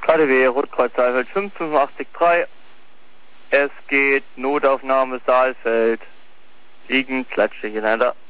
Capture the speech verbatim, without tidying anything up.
K D W, Rotkreuz Saalfeld fünf fünf acht drei. Es geht Notaufnahme Saalfeld. Liegen Klatsche, Geländer.